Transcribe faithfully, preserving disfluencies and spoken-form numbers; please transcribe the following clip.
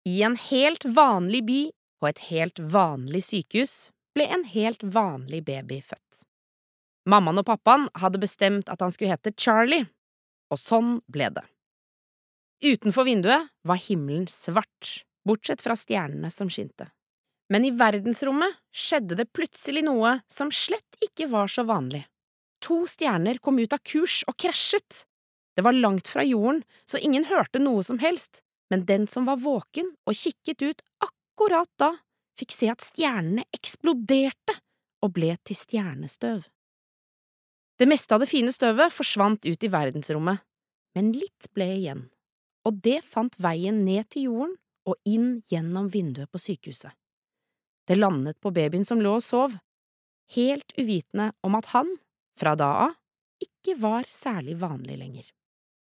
I en helt vanlig by, på et helt vanlig sykehus, ble en helt vanlig baby født. Mammaen og pappaen hadde bestemt at han skulle hete Charlie, og sånn ble det. Utenfor vinduet var himmelen svart, bortsett fra stjernene som skinte. Men i verdensrommet skjedde det plutselig noe som slett ikke var så vanlig. To stjerner kom ut av kurs og krasjet. Det var langt fra jorden, så ingen hørte noe som helst, men den som var våken og kikket ut akkurat da, fikk se at stjernene eksploderte og ble til stjernestøv. Det meste av det fine støvet forsvant ut i verdensrommet, men litt ble igjen, og det fant veien ned til jorden og inn gjennom vinduet på sykehuset. Det landet på babyen som lå og sov, helt uvitende om at han, fra da av, ikke var særlig vanlig lenger.